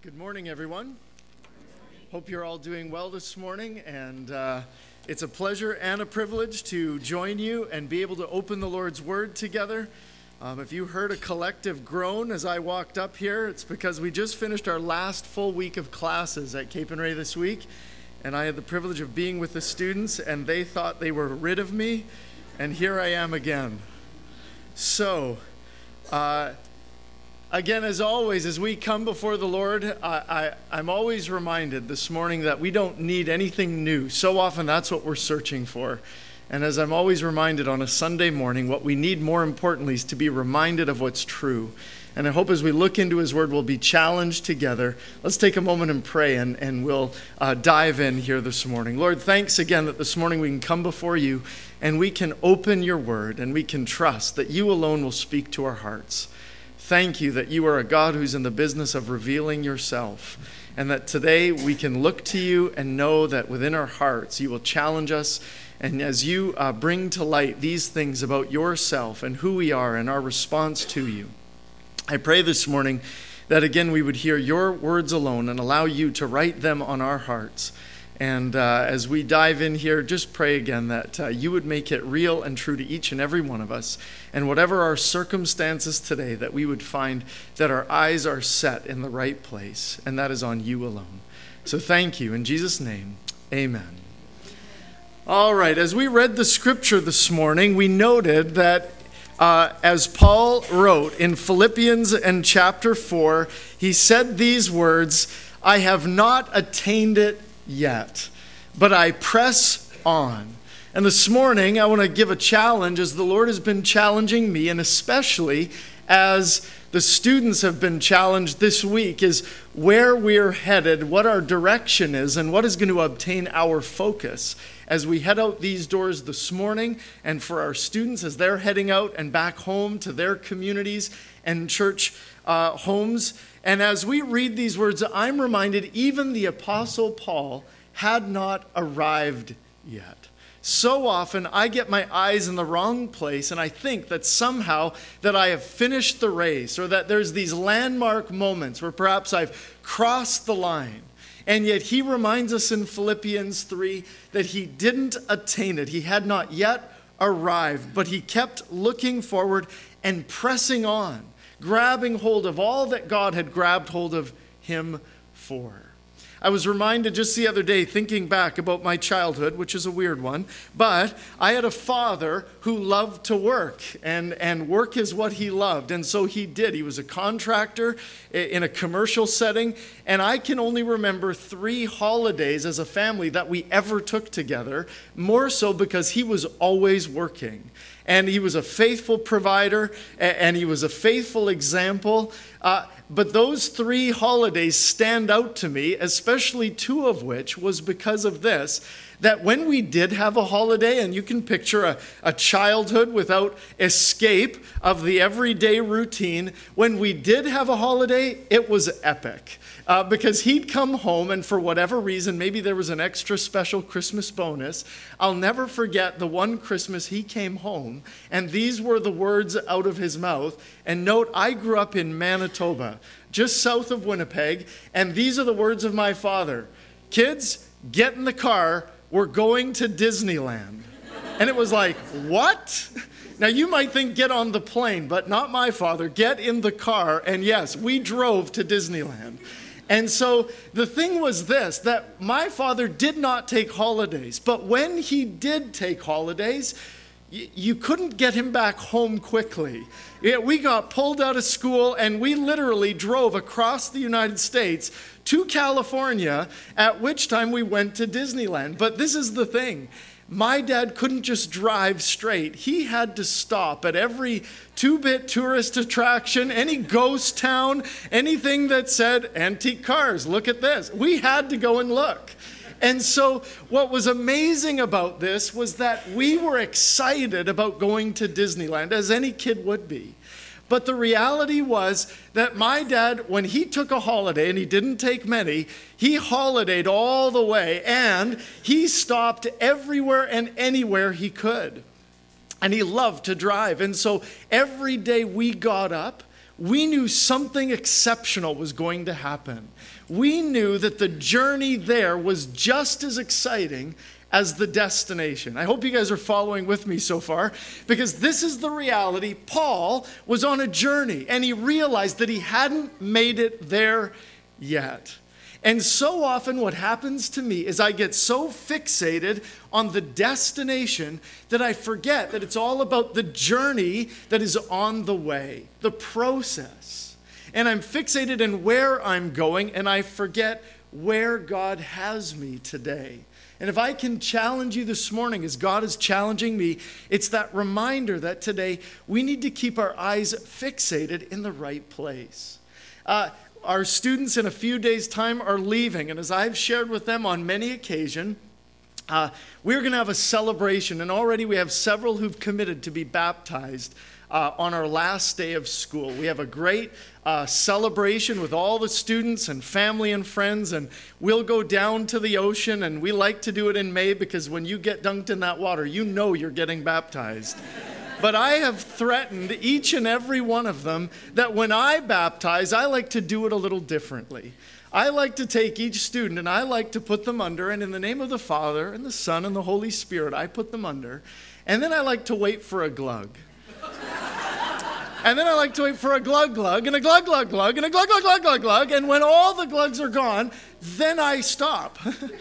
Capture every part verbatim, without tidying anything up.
Good morning, everyone. Hope you're all doing well this morning, and uh, it's a pleasure and a privilege to join you and be able to open the Lord's Word together. Um, if you heard a collective groan as I walked up here, it's because we just finished our last full week of classes at Cape and Ray this week, and I had the privilege of being with the students, and they thought they were rid of me, and here I am again. So, uh, Again, as always, as we come before the Lord, I, I, I'm always reminded this morning that we don't need anything new. So often that's what we're searching for. And as I'm always reminded on a Sunday morning, what we need more importantly is to be reminded of what's true. And I hope as we look into His Word, we'll be challenged together. Let's take a moment and pray, and, and we'll uh, dive in here this morning. Lord, thanks again that this morning we can come before You and we can open Your Word and we can trust that You alone will speak to our hearts. Thank You that You are a God who's in the business of revealing Yourself, and that today we can look to You and know that within our hearts You will challenge us, and as You uh, bring to light these things about Yourself and who we are and our response to You. I pray this morning that again we would hear Your words alone and allow You to write them on our hearts. And uh, as we dive in here, just pray again that uh, You would make it real and true to each and every one of us. And whatever our circumstances today, that we would find that our eyes are set in the right place, and that is on You alone. So thank You. In Jesus' name, amen. All right, as we read the scripture this morning, we noted that uh, as Paul wrote in Philippians and chapter four, he said these words, "I have not attained it yet, but I press on." And this morning I want to give a challenge, as the Lord has been challenging me, and especially as the students have been challenged this week, is where we're headed, what our direction is, and what is going to obtain our focus as we head out these doors this morning, and for our students as they're heading out and back home to their communities and church uh, homes. And as we read these words, I'm reminded even the Apostle Paul had not arrived yet. So often I get my eyes in the wrong place, and I think that somehow that I have finished the race, or that there's these landmark moments where perhaps I've crossed the line. And yet he reminds us in Philippians three that he didn't attain it. He had not yet arrived, but he kept looking forward and pressing on, grabbing hold of all that God had grabbed hold of him for. I was reminded just the other day, thinking back about my childhood, which is a weird one, but I had a father who loved to work, and, and work is what he loved, and so he did. He was a contractor in a commercial setting, and I can only remember three holidays as a family that we ever took together, more so because he was always working. And he was a faithful provider, and he was a faithful example. Uh, but those three holidays stand out to me, especially two of which was because of this, that when we did have a holiday, and you can picture a, a childhood without escape of the everyday routine, when we did have a holiday, it was epic. Uh, because he'd come home, and for whatever reason, maybe there was an extra special Christmas bonus. I'll never forget the one Christmas he came home, and these were the words out of his mouth. And note, I grew up in Manitoba, just south of Winnipeg, and these are the words of my father: "Kids, get in the car, we're going to Disneyland." And it was like, what? Now you might think get on the plane, but not my father. Get in the car, and yes, we drove to Disneyland. And so the thing was this, that my father did not take holidays, but when he did take holidays, y- you couldn't get him back home quickly. Yeah, we got pulled out of school, and we literally drove across the United States to California, at which time we went to Disneyland. But this is the thing. My dad couldn't just drive straight. He had to stop at every two-bit tourist attraction, any ghost town, anything that said antique cars, look at this. We had to go and look. And so what was amazing about this was that we were excited about going to Disneyland, as any kid would be. But the reality was that my dad, when he took a holiday, and he didn't take many, he holidayed all the way, and he stopped everywhere and anywhere he could. And he loved to drive. And so every day we got up, we knew something exceptional was going to happen. We knew that the journey there was just as exciting as the destination. I hope you guys are following with me so far, because this is the reality. Paul was on a journey, and he realized that he hadn't made it there yet. And so often what happens to me is I get so fixated on the destination that I forget that it's all about the journey that is on the way, the process. And I'm fixated in where I'm going, and I forget where God has me today. And if I can challenge you this morning, as God is challenging me, it's that reminder that today we need to keep our eyes fixated in the right place. Uh, Our students in a few days' time are leaving, and as I've shared with them on many occasions, uh, we're going to have a celebration, and already we have several who've committed to be baptized uh, on our last day of school. We have a great uh, celebration with all the students and family and friends, and we'll go down to the ocean, and we like to do it in May because when you get dunked in that water, you know you're getting baptized. But I have threatened each and every one of them that when I baptize, I like to do it a little differently. I like to take each student and I like to put them under, and in the name of the Father and the Son and the Holy Spirit, I put them under. And then I like to wait for a glug. And then I like to wait for a glug glug and a glug glug glug and a glug glug glug glug glug. And when all the glugs are gone, then I stop.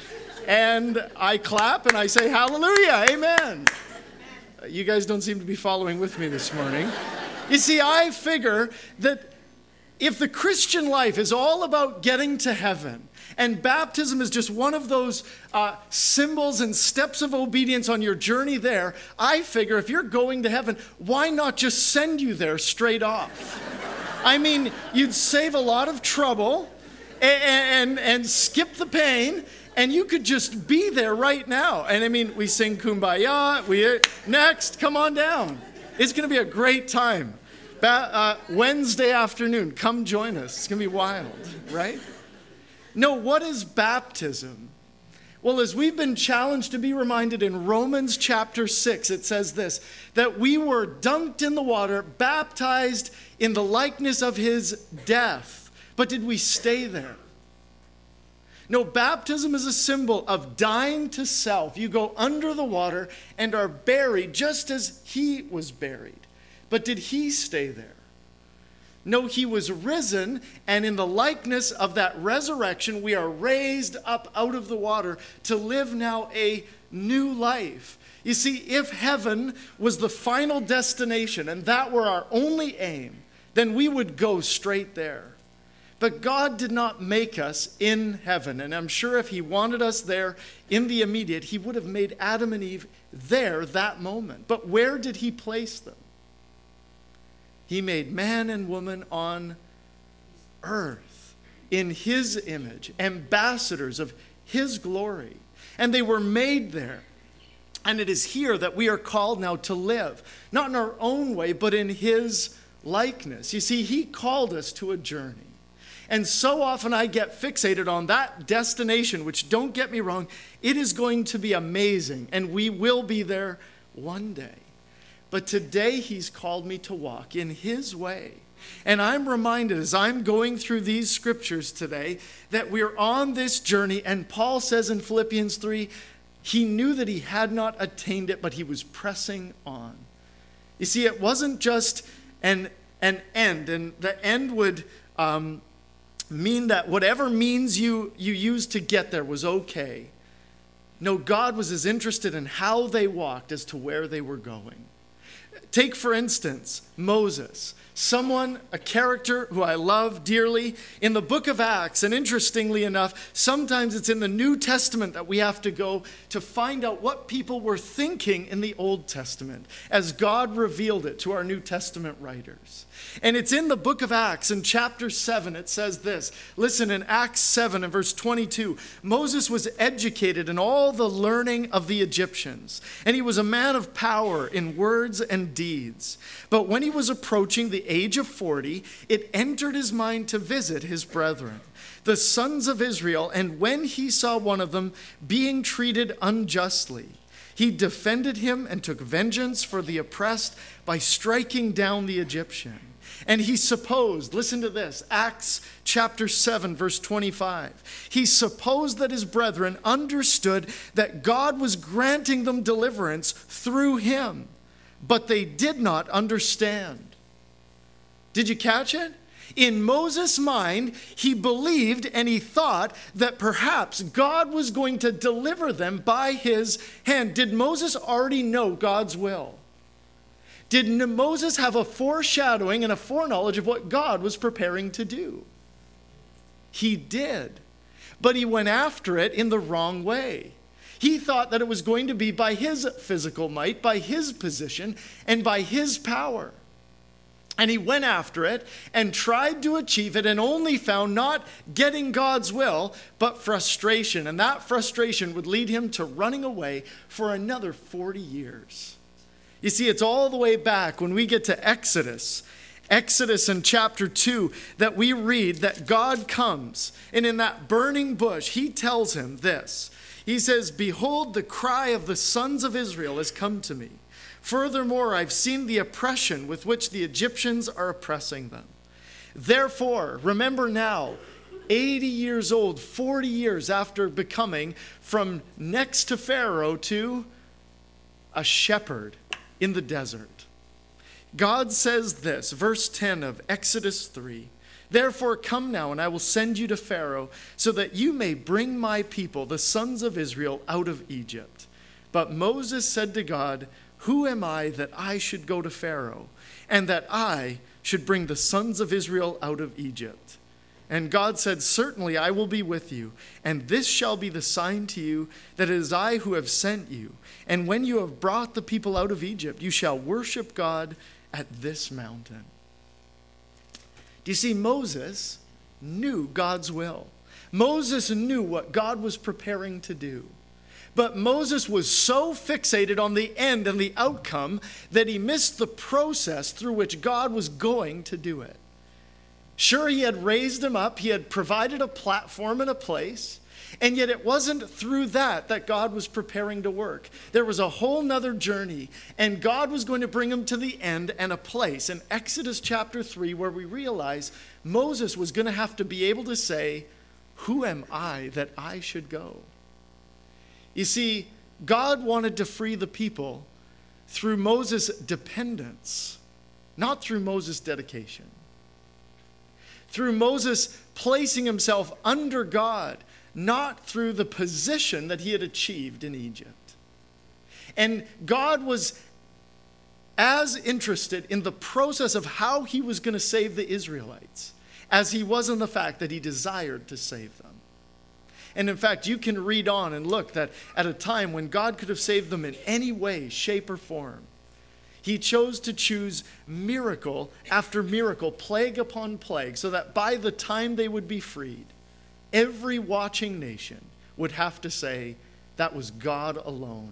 And I clap and I say, hallelujah, amen. You guys don't seem to be following with me this morning. You see, I figure that if the Christian life is all about getting to heaven, and baptism is just one of those uh, symbols and steps of obedience on your journey there, I figure if you're going to heaven, why not just send you there straight off? I mean, you'd save a lot of trouble and, and, and skip the pain, and you could just be there right now. And I mean, we sing Kumbaya, we, next, come on down. It's gonna be a great time. Ba- uh, Wednesday afternoon, come join us. It's gonna be wild, right? No, what is baptism? Well, as we've been challenged to be reminded in Romans chapter six, it says this, that we were dunked in the water, baptized in the likeness of his death. But did we stay there? No, baptism is a symbol of dying to self. You go under the water and are buried just as he was buried. But did he stay there? No, he was risen, and in the likeness of that resurrection, we are raised up out of the water to live now a new life. You see, if heaven was the final destination and that were our only aim, then we would go straight there. But God did not make us in heaven, and I'm sure if he wanted us there in the immediate, he would have made Adam and Eve there that moment. But where did he place them? He made man and woman on earth in his image, ambassadors of his glory. And they were made there. And it is here that we are called now to live, not in our own way, but in his likeness. You see, he called us to a journey. And so often I get fixated on that destination, which, don't get me wrong, it is going to be amazing, and we will be there one day. But today he's called me to walk in his way. And I'm reminded as I'm going through these scriptures today that we're on this journey, and Paul says in Philippians three, he knew that he had not attained it, but he was pressing on. You see, it wasn't just an, an end, and the end would um, mean that whatever means you, you used to get there was okay. No, God was as interested in how they walked as to where they were going. Take, for instance, Moses, someone, a character who I love dearly in the book of Acts. And interestingly enough, sometimes it's in the New Testament that we have to go to find out what people were thinking in the Old Testament as God revealed it to our New Testament writers. And it's in the book of Acts in chapter seven, it says this. Listen, in Acts seven and verse twenty-two, Moses was educated in all the learning of the Egyptians, and he was a man of power in words and deeds. But when he was approaching the age of forty, it entered his mind to visit his brethren, the sons of Israel, and when he saw one of them being treated unjustly, he defended him and took vengeance for the oppressed by striking down the Egyptian. And he supposed, listen to this, Acts chapter seven, verse twenty-five. He supposed that his brethren understood that God was granting them deliverance through him, but they did not understand. Did you catch it? In Moses' mind, he believed and he thought that perhaps God was going to deliver them by his hand. Did Moses already know God's will? Did Moses have a foreshadowing and a foreknowledge of what God was preparing to do? He did, but he went after it in the wrong way. He thought that it was going to be by his physical might, by his position, and by his power. And he went after it and tried to achieve it and only found not getting God's will, but frustration. And that frustration would lead him to running away for another forty years. You see, it's all the way back when we get to Exodus. Exodus in chapter two, that we read that God comes, and in that burning bush, he tells him this. He says, "Behold, the cry of the sons of Israel has come to me. Furthermore, I've seen the oppression with which the Egyptians are oppressing them. Therefore, remember now, eighty years old, forty years after becoming from next to Pharaoh to a shepherd in the desert." God says this, verse ten of Exodus three, "Therefore come now, and I will send you to Pharaoh, so that you may bring my people, the sons of Israel, out of Egypt." But Moses said to God, "Who am I that I should go to Pharaoh, and that I should bring the sons of Israel out of Egypt?" And God said, "Certainly I will be with you, and this shall be the sign to you that it is I who have sent you. And when you have brought the people out of Egypt, you shall worship God at this mountain." Do you see, Moses knew God's will. Moses knew what God was preparing to do. But Moses was so fixated on the end and the outcome that he missed the process through which God was going to do it. Sure, he had raised him up, he had provided a platform and a place, and yet it wasn't through that that God was preparing to work. There was a whole nother journey, and God was going to bring him to the end and a place. In Exodus chapter three, where we realize Moses was going to have to be able to say, "Who am I that I should go?" You see, God wanted to free the people through Moses' dependence, not through Moses' dedication. Through Moses placing himself under God, not through the position that he had achieved in Egypt. And God was as interested in the process of how he was going to save the Israelites as he was in the fact that he desired to save them. And in fact, you can read on and look that at a time when God could have saved them in any way, shape, or form, he chose to choose miracle after miracle, plague upon plague, so that by the time they would be freed, every watching nation would have to say, that was God alone.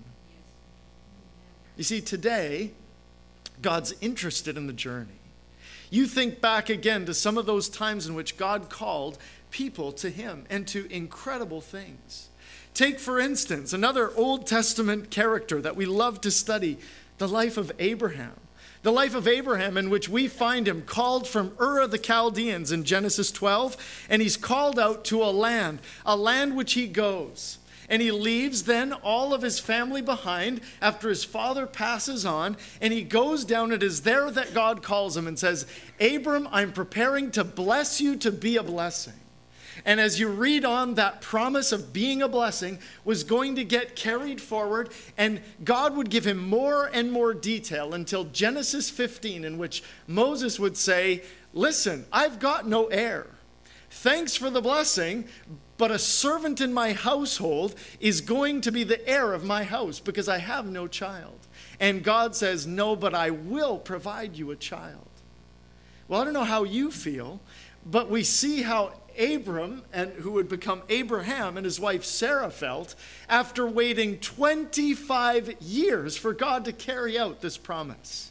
You see, today, God's interested in the journey. You think back again to some of those times in which God called people to him and to incredible things. Take, for instance, another Old Testament character that we love to study, the life of Abraham. The life of Abraham, in which we find him called from Ur of the Chaldeans in Genesis twelve, and he's called out to a land, a land which he goes. And he leaves then all of his family behind after his father passes on, and he goes down. It is there that God calls him and says, "Abram, I'm preparing to bless you to be a blessing." And as you read on, that promise of being a blessing was going to get carried forward, and God would give him more and more detail until Genesis fifteen, in which Moses would say, "Listen, I've got no heir. Thanks for the blessing, but a servant in my household is going to be the heir of my house because I have no child." And God says, "No, but I will provide you a child." Well, I don't know how you feel, but we see how Abram, and who would become Abraham, and his wife Sarah felt after waiting twenty-five years for God to carry out this promise.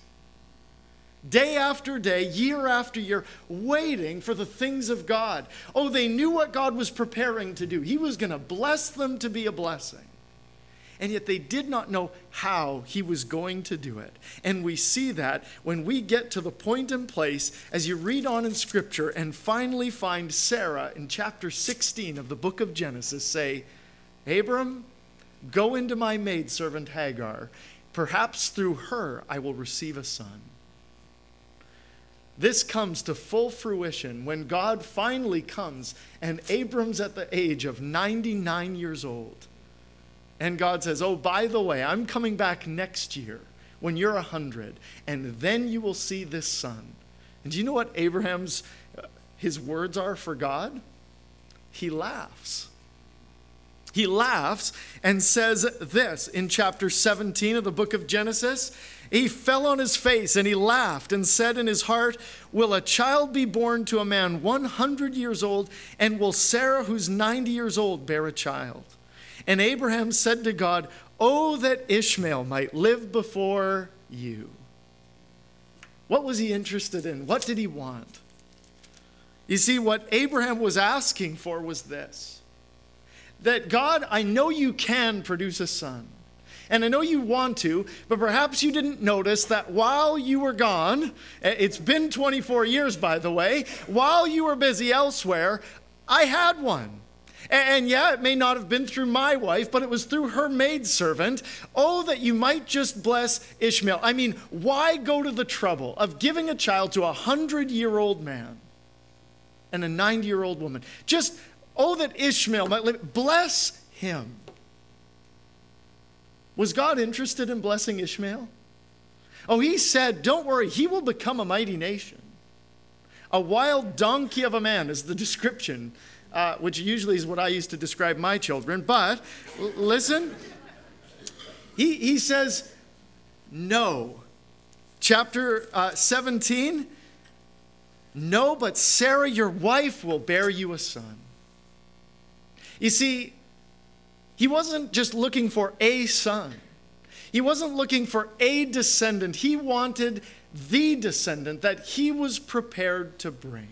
Day after day, year after year, waiting for the things of God. Oh, they knew what God was preparing to do. He was going to bless them to be a blessing. and yet they did not know how he was going to do it. And we see that when we get to the point and place, as you read on in Scripture and finally find Sarah in chapter sixteen of the book of Genesis say, Abram, go into my maidservant Hagar. Perhaps through her I will receive a son. This comes to full fruition when God finally comes and Abram's at the age of ninety-nine years old. And God says, oh, by the way, I'm coming back next year when you're one hundred, and then you will see this son. And do you know what Abraham's, uh, his words are for God? He laughs. He laughs and says this in chapter seventeen of the book of Genesis. He fell on his face and he laughed and said in his heart, will a child be born to a man one hundred years old, and will Sarah, who's ninety years old, bear a child? And Abraham said to God, oh, that Ishmael might live before you. What was he interested in? What did he want? You see, what Abraham was asking for was this. That God, I know you can produce a son. And I know you want to, but perhaps you didn't notice that while you were gone, it's been twenty-four years, by the way, while you were busy elsewhere, I had one. And yeah, it may not have been through my wife, but it was through her maidservant. Oh, that you might just bless Ishmael. I mean, why go to the trouble of giving a child to a hundred-year-old man and a ninety-year-old woman? Just, oh, that Ishmael might live. Bless him. Was God interested in blessing Ishmael? Oh, he said, don't worry, he will become a mighty nation. A wild donkey of a man is the description, uh, which usually is what I used to describe my children. But l- listen, he, he says, no. Chapter uh, seventeen, no, but Sarah, your wife, will bear you a son. You see, he wasn't just looking for a son. He wasn't looking for a descendant. He wanted the descendant that he was prepared to bring.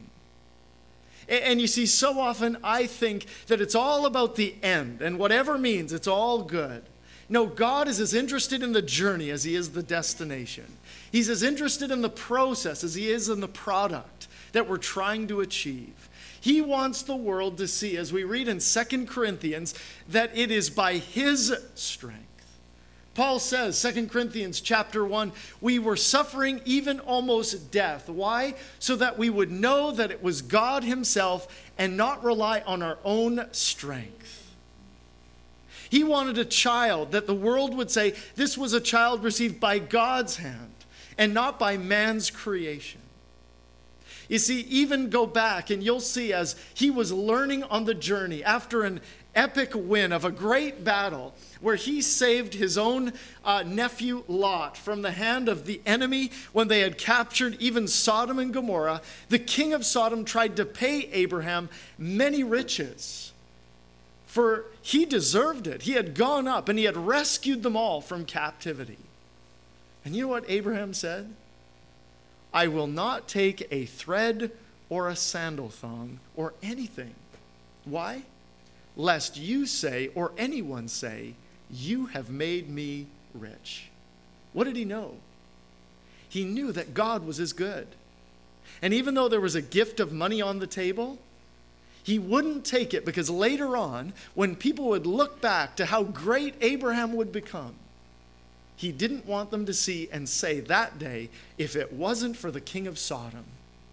And you see, so often I think that it's all about the end, and whatever means, it's all good. No, God is as interested in the journey as he is the destination. He's as interested in the process as he is in the product that we're trying to achieve. He wants the world to see, as we read in Second Corinthians, that it is by his strength. Paul says, Second Corinthians chapter one, we were suffering even almost death. Why? So that we would know that it was God himself and not rely on our own strength. He wanted a child that the world would say, this was a child received by God's hand and not by man's creation. You see, even go back and you'll see as he was learning on the journey after an epic win of a great battle where he saved his own uh, nephew Lot from the hand of the enemy when they had captured even Sodom and Gomorrah. The king of Sodom tried to pay Abraham many riches, for he deserved it. He had gone up and he had rescued them all from captivity. And you know what Abraham said? I will not take a thread or a sandal thong or anything. Why? Lest you say, or anyone say, you have made me rich. What did he know? He knew that God was his good. And even though there was a gift of money on the table, he wouldn't take it because later on, when people would look back to how great Abraham would become, he didn't want them to see and say that day, if it wasn't for the king of Sodom,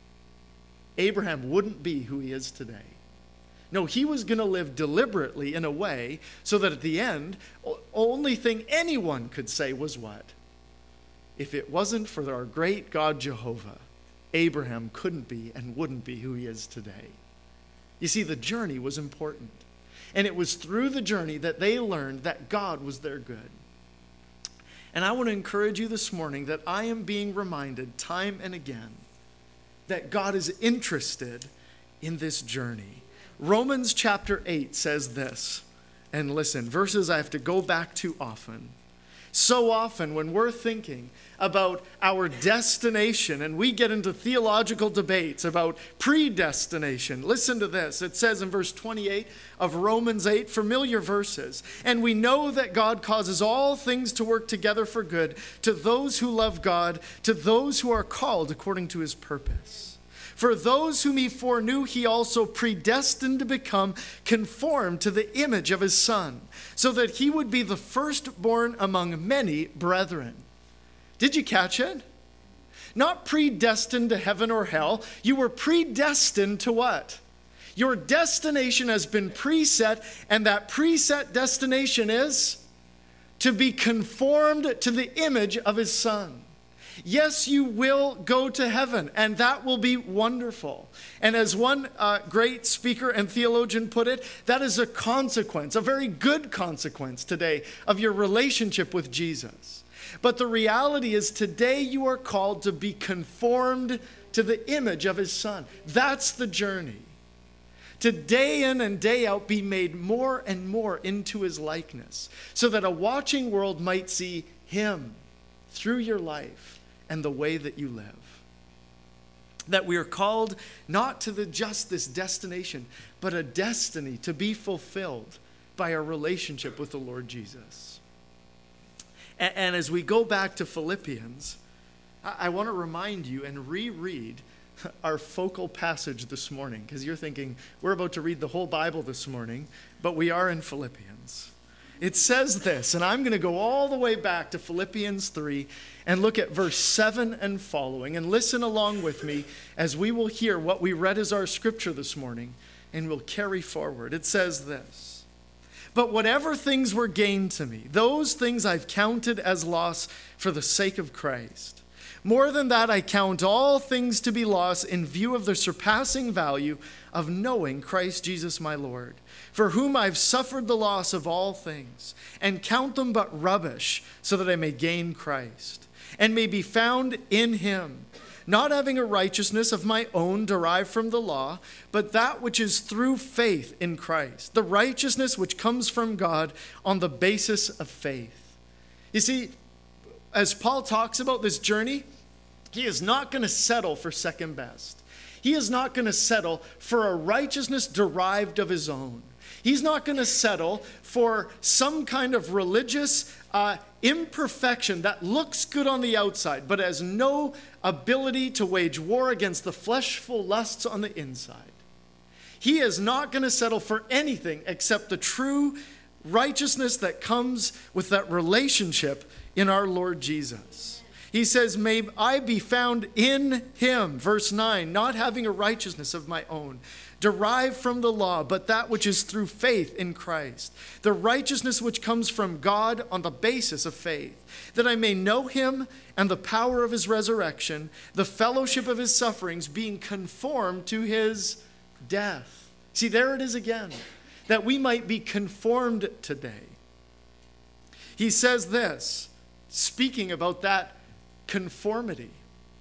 Abraham wouldn't be who he is today. No, he was going to live deliberately in a way so that at the end, only thing anyone could say was what? If it wasn't for our great God Jehovah, Abraham couldn't be and wouldn't be who he is today. You see, the journey was important. And it was through the journey that they learned that God was their good. And I want to encourage you this morning that I am being reminded time and again that God is interested in this journey. Romans chapter eight says this, and listen, verses I have to go back to often. So often when we're thinking about our destination and we get into theological debates about predestination, listen to this. It says in verse twenty-eight of Romans eight, familiar verses, "And we know that God causes all things to work together for good to those who love God, to those who are called according to his purpose. For those whom he foreknew, he also predestined to become conformed to the image of his Son, so that he would be the firstborn among many brethren." Did you catch it? Not predestined to heaven or hell. You were predestined to what? Your destination has been preset, and that preset destination is to be conformed to the image of his Son. Yes, you will go to heaven, and that will be wonderful. And as one uh, great speaker and theologian put it, that is a consequence, a very good consequence today of your relationship with Jesus. But the reality is today you are called to be conformed to the image of his Son. That's the journey. To day in and day out be made more and more into his likeness, so that a watching world might see him through your life and the way that you live. That we are called not to the just this destination, but a destiny to be fulfilled by our relationship with the Lord Jesus. And, and as we go back to Philippians, I, I want to remind you and reread our focal passage this morning, because you're thinking, we're about to read the whole Bible this morning, but we are in Philippians. It says this, and I'm going to go all the way back to Philippians three and look at verse seven and following, and listen along with me as we will hear what we read as our scripture this morning, and we'll carry forward. It says this: "But whatever things were gained to me, those things I've counted as loss for the sake of Christ. More than that, I count all things to be loss in view of the surpassing value of knowing Christ Jesus my Lord, for whom I've suffered the loss of all things, and count them but rubbish, so that I may gain Christ, and may be found in him, not having a righteousness of my own derived from the law, but that which is through faith in Christ, the righteousness which comes from God on the basis of faith." You see, as Paul talks about this journey, he is not going to settle for second best. He is not going to settle for a righteousness derived of his own. He's not going to settle for some kind of religious uh, imperfection that looks good on the outside, but has no ability to wage war against the fleshful lusts on the inside. He is not going to settle for anything except the true righteousness that comes with that relationship in our Lord Jesus. He says, "May I be found in him," verse nine, "not having a righteousness of my own, derived from the law, but that which is through faith in Christ, the righteousness which comes from God on the basis of faith, that I may know him and the power of his resurrection, the fellowship of his sufferings, being conformed to his death." See, there it is again, that we might be conformed today. He says this, speaking about that conformity: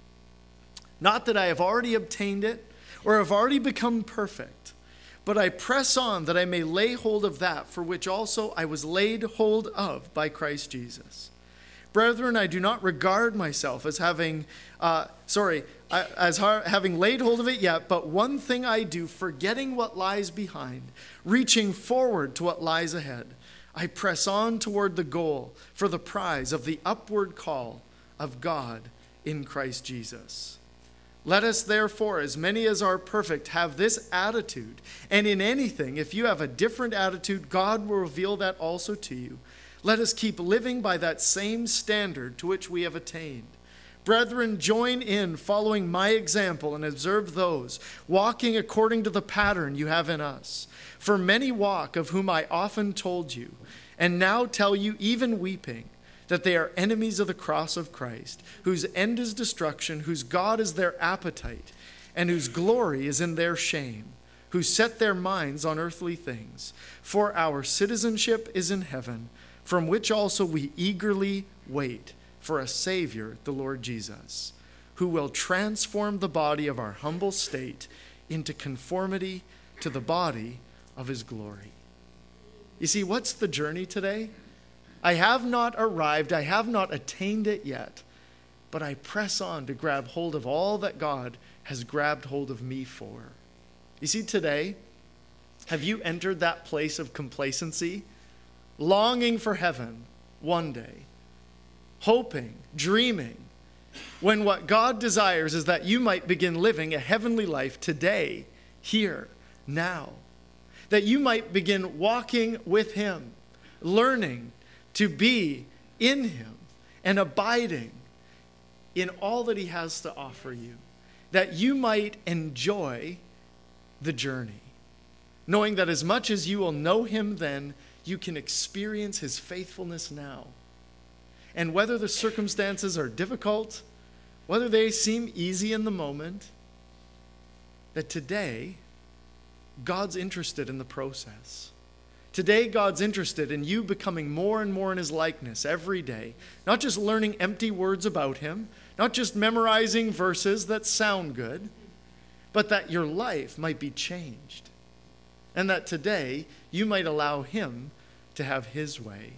"Not that I have already obtained it or have already become perfect, but I press on that I may lay hold of that for which also I was laid hold of by Christ Jesus. Brethren, I do not regard myself as having, uh, sorry, as ha- having laid hold of it yet, but one thing I do, forgetting what lies behind, reaching forward to what lies ahead, I press on toward the goal for the prize of the upward call of God in Christ Jesus. Let us therefore, as many as are perfect, have this attitude. And in anything, if you have a different attitude, God will reveal that also to you. Let us keep living by that same standard to which we have attained. Brethren, join in following my example and observe those walking according to the pattern you have in us. For many walk, of whom I often told you, and now tell you, even weeping, that they are enemies of the cross of Christ, whose end is destruction, whose God is their appetite, and whose glory is in their shame, who set their minds on earthly things. For our citizenship is in heaven, from which also we eagerly wait for a Savior, the Lord Jesus, who will transform the body of our humble state into conformity to the body of his glory." You see, what's the journey today? I have not arrived. I have not attained it yet. But I press on to grab hold of all that God has grabbed hold of me for. You see, today, have you entered that place of complacency, longing for heaven one day, hoping, dreaming, when what God desires is that you might begin living a heavenly life today, here, now, that you might begin walking with him, learning to be in him and abiding in all that he has to offer you, that you might enjoy the journey, knowing that as much as you will know him then, you can experience his faithfulness now. And whether the circumstances are difficult, whether they seem easy in the moment, that today, God's interested in the process. Today, God's interested in you becoming more and more in his likeness every day. Not just learning empty words about him, not just memorizing verses that sound good, but that your life might be changed. And that today, you might allow him to have his way.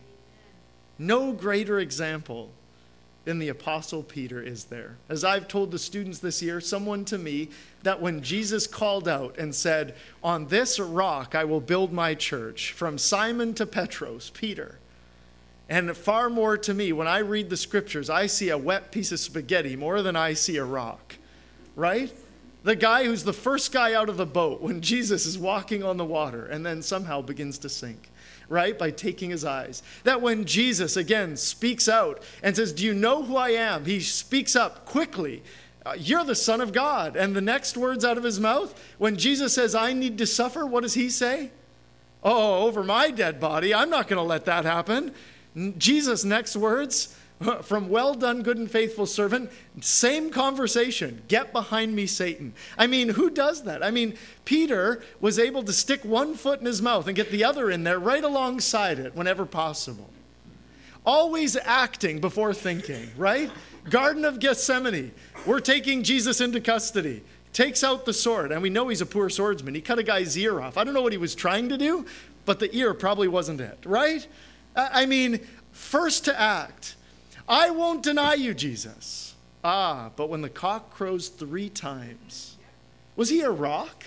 No greater example than the Apostle Peter is there. As I've told the students this year, someone to me, that when Jesus called out and said, "On this rock I will build my church," from Simon to Petros, Peter. And far more to me, when I read the scriptures, I see a wet piece of spaghetti more than I see a rock, right? The guy who's the first guy out of the boat when Jesus is walking on the water and then somehow begins to sink, right? By taking his eyes. That when Jesus, again, speaks out and says, "Do you know who I am?" He speaks up quickly. Uh, You're the Son of God. And the next words out of his mouth, when Jesus says, "I need to suffer," what does he say? "Oh, over my dead body, I'm not going to let that happen." Jesus' next words, from "Well done, good and faithful servant," same conversation. "Get behind me, Satan." I mean, who does that? I mean, Peter was able to stick one foot in his mouth and get the other in there right alongside it whenever possible. Always acting before thinking, right? Garden of Gethsemane. We're taking Jesus into custody. Takes out the sword, and we know he's a poor swordsman. He cut a guy's ear off. I don't know what he was trying to do, but the ear probably wasn't it, right? I mean, first to act. "I won't deny you, Jesus." Ah, but when the cock crows three times, was he a rock?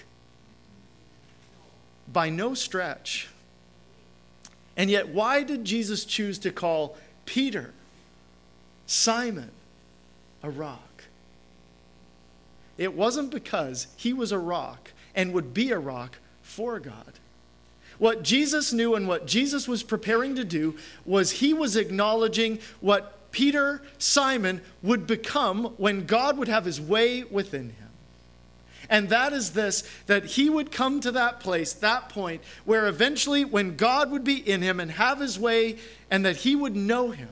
By no stretch. And yet, why did Jesus choose to call Peter, Simon, a rock? It wasn't because he was a rock and would be a rock for God. What Jesus knew and what Jesus was preparing to do was he was acknowledging what Peter, Simon, would become when God would have his way within him. And that is this, that he would come to that place, that point, where eventually when God would be in him and have his way, and that he would know him,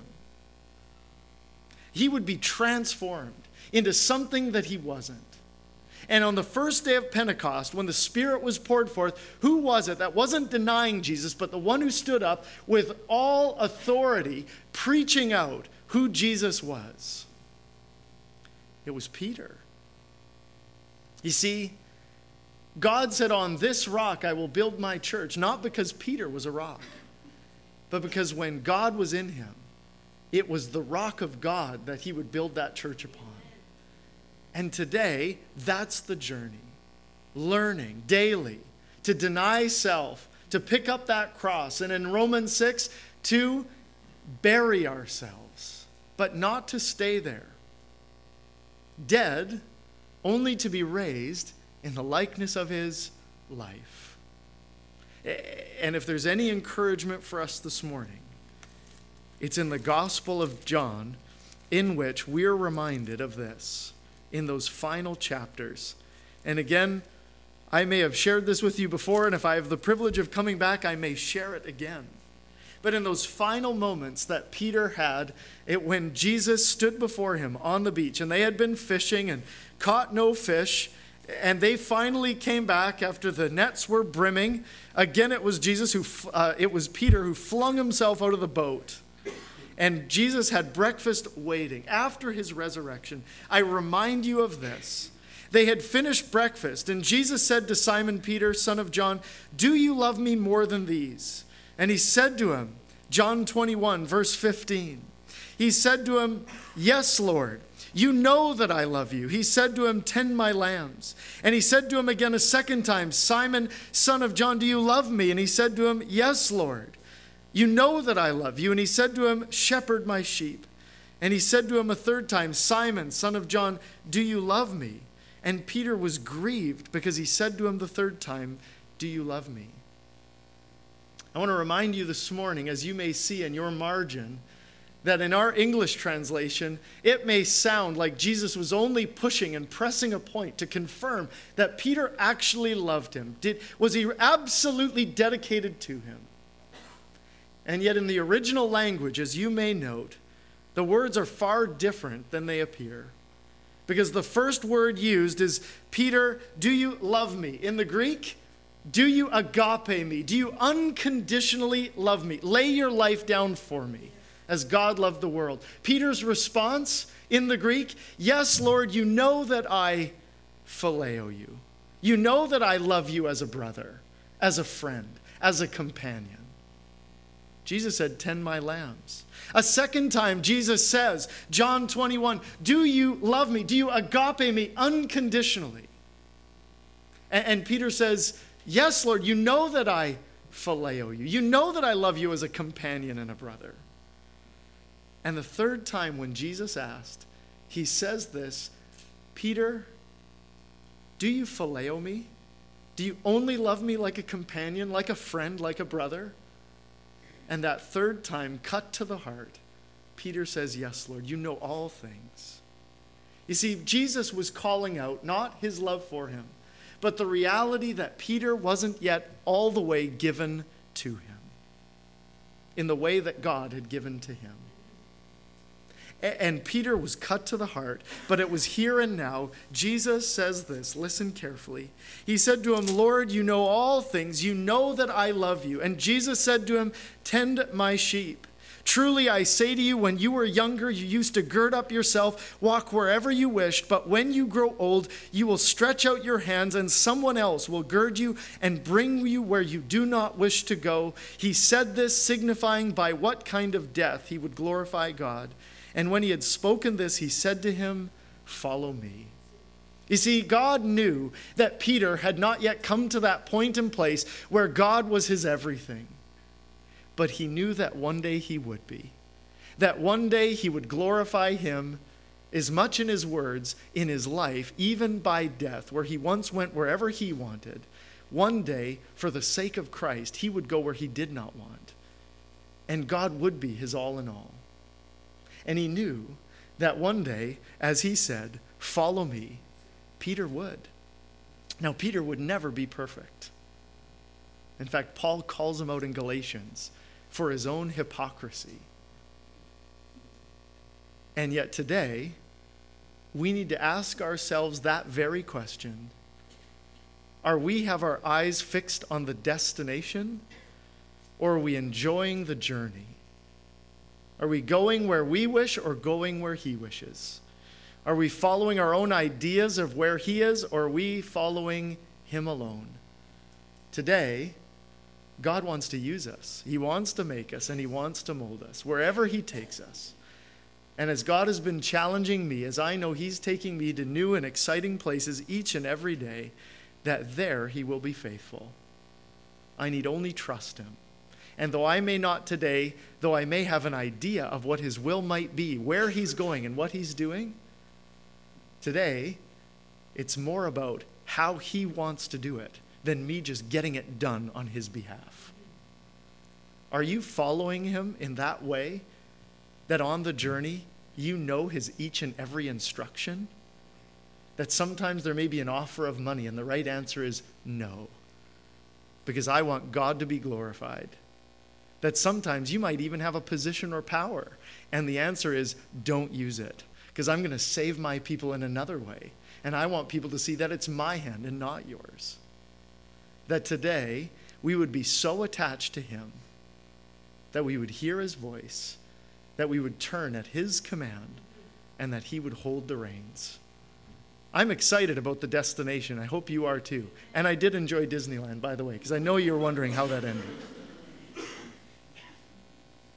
he would be transformed into something that he wasn't. And on the first day of Pentecost, when the Spirit was poured forth, who was it that wasn't denying Jesus, but the one who stood up with all authority, preaching out who Jesus was? It was Peter. You see, God said, "On this rock I will build my church," not because Peter was a rock, but because when God was in him, it was the rock of God that he would build that church upon. And today, that's the journey. Learning daily to deny self, to pick up that cross. And in Romans six, to bury ourselves, but not to stay there. Dead, only to be raised in the likeness of his life. And if there's any encouragement for us this morning, it's in the Gospel of John, in which we're reminded of this. In those final chapters. And again, I may have shared this with you before, and if I have the privilege of coming back, I may share it again. But in those final moments that Peter had, it when Jesus stood before him on the beach, and they had been fishing and caught no fish, and they finally came back after the nets were brimming. Again, it was Jesus who, uh, it was Peter who flung himself out of the boat. And Jesus had breakfast waiting after his resurrection. I remind you of this. They had finished breakfast, and Jesus said to Simon Peter, son of John, "Do you love me more than these?" And he said to him, John twenty-one, verse fifteen. He said to him, "Yes, Lord, you know that I love you." He said to him, "Tend my lambs." And he said to him again a second time, "Simon, son of John, do you love me?" And he said to him, "Yes, Lord, you know that I love you." And he said to him, "Shepherd my sheep." And he said to him a third time, "Simon, son of John, do you love me?" And Peter was grieved because he said to him the third time, "Do you love me?" I want to remind you this morning, as you may see in your margin, that in our English translation, it may sound like Jesus was only pushing and pressing a point to confirm that Peter actually loved him. Did, was he absolutely dedicated to him? And yet in the original language, as you may note, the words are far different than they appear. Because the first word used is, "Peter, do you love me?" In the Greek, "Do you agape me?" Do you unconditionally love me? Lay your life down for me, as God loved the world. Peter's response in the Greek, "Yes, Lord, you know that I phileo you. You know that I love you as a brother, as a friend, as a companion." Jesus said, "Tend my lambs." A second time, Jesus says, John twenty-one, "Do you love me? Do you agape me unconditionally?" And, and Peter says, "Yes, Lord, you know that I phileo you. You know that I love you as a companion and a brother." And the third time when Jesus asked, he says this, "Peter, do you phileo me? Do you only love me like a companion, like a friend, like a brother?" And that third time, cut to the heart, Peter says, "Yes, Lord, you know all things." You see, Jesus was calling out not his love for him, but the reality that Peter wasn't yet all the way given to him in the way that God had given to him. And Peter was cut to the heart, but it was here and now. Jesus says this, listen carefully. He said to him, "Lord, you know all things. You know that I love you." And Jesus said to him, "Tend my sheep. Truly I say to you, when you were younger, you used to gird up yourself, walk wherever you wished. But when you grow old, you will stretch out your hands, and someone else will gird you and bring you where you do not wish to go." He said this, signifying by what kind of death he would glorify God. And when he had spoken this, he said to him, "Follow me." You see, God knew that Peter had not yet come to that point and place where God was his everything. But he knew that one day he would be. That one day he would glorify him as much in his words, in his life, even by death, where he once went wherever he wanted. One day, for the sake of Christ, he would go where he did not want. And God would be his all in all. And he knew that one day, as he said, "Follow me," Peter would. Now, Peter would never be perfect. In fact, Paul calls him out in Galatians for his own hypocrisy. And yet today, we need to ask ourselves that very question. Are we have our eyes fixed on the destination, or are we enjoying the journey? Are we going where we wish or going where he wishes? Are we following our own ideas of where he is, or are we following him alone? Today, God wants to use us. He wants to make us, and he wants to mold us wherever he takes us. And as God has been challenging me, as I know he's taking me to new and exciting places each and every day, that there he will be faithful. I need only trust him. And though I may not today, though I may have an idea of what his will might be, where he's going and what he's doing, today, it's more about how he wants to do it than me just getting it done on his behalf. Are you following him in that way, that on the journey, you know his each and every instruction? That sometimes there may be an offer of money, and the right answer is no, because I want God to be glorified. That sometimes you might even have a position or power, and the answer is don't use it, because I'm going to save my people in another way, and I want people to see that it's my hand and not yours. That today we would be so attached to him that we would hear his voice, that we would turn at his command, and that he would hold the reins. I'm excited about the destination. I hope you are too. And I did enjoy Disneyland, by the way, because I know you were wondering how that ended.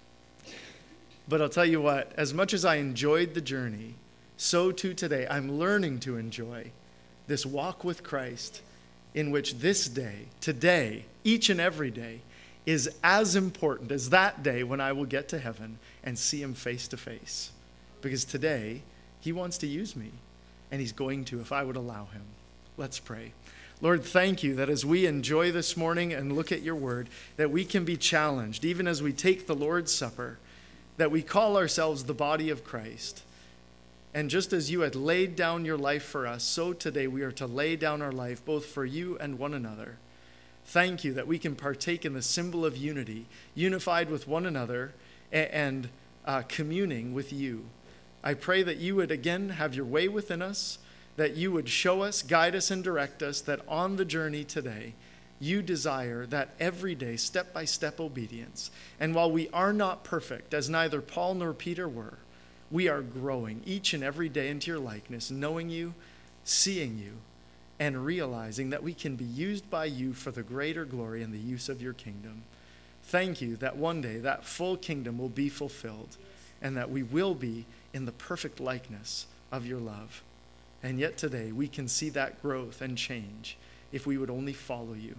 But I'll tell you what, as much as I enjoyed the journey, so too today, I'm learning to enjoy this walk with Christ, in which this day, today, each and every day, is as important as that day when I will get to heaven and see him face to face. Because today, he wants to use me, and he's going to if I would allow him. Let's pray. Lord, thank you that as we enjoy this morning and look at your word, that we can be challenged, even as we take the Lord's Supper, that we call ourselves the body of Christ. And just as you had laid down your life for us, so today we are to lay down our life both for you and one another. Thank you that we can partake in the symbol of unity, unified with one another and uh, communing with you. I pray that you would again have your way within us, that you would show us, guide us, and direct us, that on the journey today, you desire that everyday, step-by-step obedience. And while we are not perfect, as neither Paul nor Peter were, we are growing each and every day into your likeness, knowing you, seeing you, and realizing that we can be used by you for the greater glory and the use of your kingdom. Thank you that one day that full kingdom will be fulfilled, and that we will be in the perfect likeness of your love. And yet today we can see that growth and change if we would only follow you.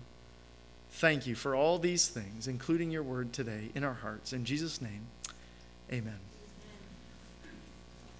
Thank you for all these things, including your word today in our hearts. In Jesus' name, amen.